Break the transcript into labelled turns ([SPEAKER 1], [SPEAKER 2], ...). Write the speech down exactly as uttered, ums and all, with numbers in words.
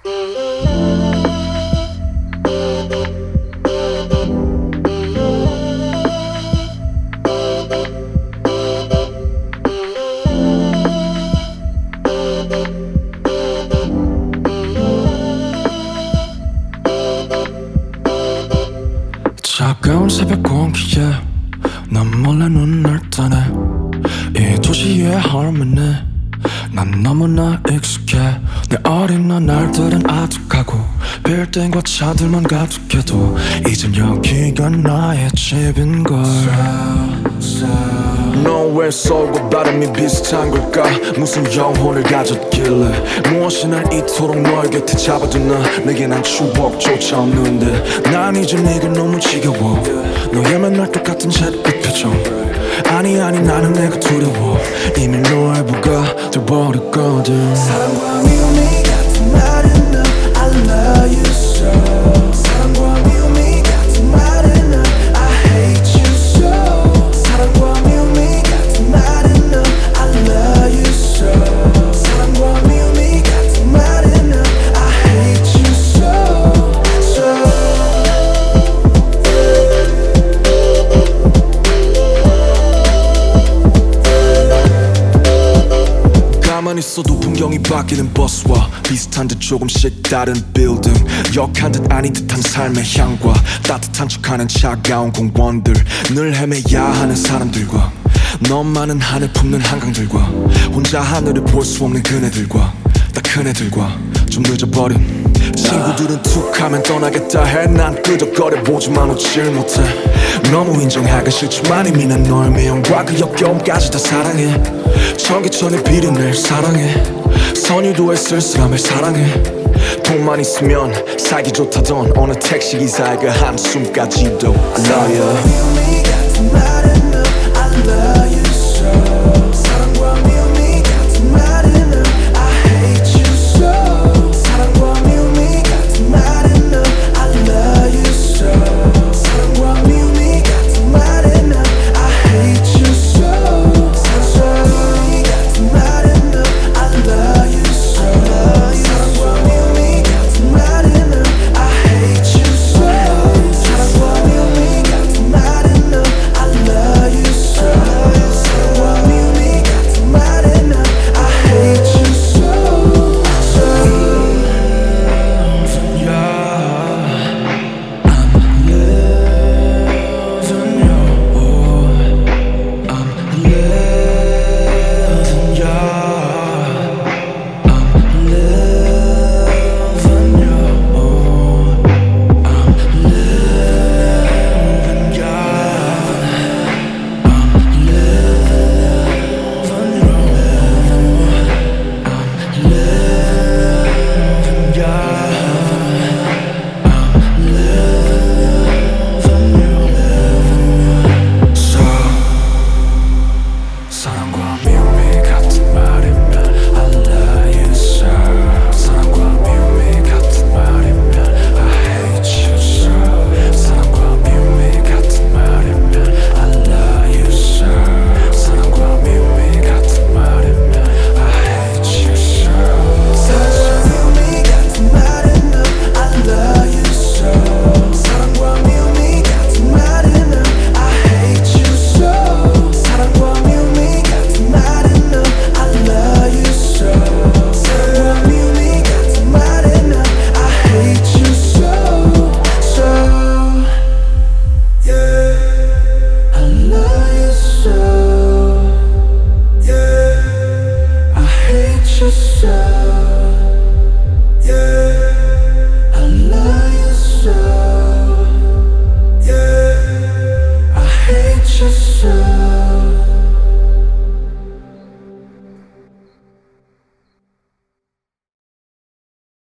[SPEAKER 1] 차가운 새벽 공기에 난 몰래 눈을 뜨네. 이 도시의 harmony 난 너무나 익숙해. 내 어린 날들은 아득하고 빌딩과 차들만 가득해도 이젠 여기가 나의 집인걸. 너의 소울과 바람이 비슷한 걸까? 무슨 영혼을 가졌길래 무엇이 날 이토록 너의 곁에 잡아두나. 내게 난 추억조차 없는데 난 이제 네가 너무 지겨워. 너의 맨날 똑같은 잿빛 표정. 아니 아니 나는 내가 두려워. 이미 너의 부가 돼버렸거든.
[SPEAKER 2] 사랑과 미움이 같은 말은 너 I love you so. 사랑과 미움이 같은 말은 너 I hate you so. 사랑과 미움이 같은 말은 너 I love you so. 사랑과 미움이 같은 말은 너 I hate you so, so.
[SPEAKER 1] 가만히 있어도 풍경이 바뀌는 버스와 비슷한 듯 조금씩 다른 빌딩. 역한 듯 아닌 듯한 삶의 향과 따뜻한 척하는 차가운 공원들. 늘 헤매야 하는 사람들과 너만은 하늘 품는 한강들과 혼자 하늘을 볼 수 없는 그네들과 다 큰애들과 좀 늦어버린 친구들은 툭하면 떠나겠다 해. 난 끄적거려보지만 웃질 못해. 너무 인정하기 싫지만 이미 난 너의 미움과 그 역겨움까지 다 사랑해. 전기천의 비린내를 사랑해. 선유도의 쓸쓸함을 사랑해. 돈만 있으면 살기 좋다던 어느 택시기사의 그 한숨까지도 I love you.
[SPEAKER 2] 미움이 같은 말은 너 I love you so. 사랑과 미움이 같은 말은 너 I hate you so. 사랑과 미움이 같은 말은 너 I love you so. 사랑과 미움이 같은 말은 너 I hate you so. 사랑과 미움이 같은 말은 너 I love you so. 사랑과 미움이 같은 말은 너 I hate you so. 사랑과 미움이 같은 말은 너 I love you so. 사랑과 미움이 같은 말은 너 I hate you so, so.
[SPEAKER 1] 사랑과 미움이 같은 말이면 I love you so. 사랑과 미움이 같은 말이면 I hate you so. 사랑과 미움이 같은 말이면 I love you so. 사랑과 미움이 같은 말이면 I hate you so.
[SPEAKER 2] 사랑과 미움이 같은 말은 너 I love you so. 사랑과 미움이 같은 말은 너 I hate you so. 사랑과 미움이 같은 말은 너 I love you so. 사랑과 미움이 같은 말은 너 I hate you so, so. Yeah, I love you so. Yeah, I hate you so. Yeah.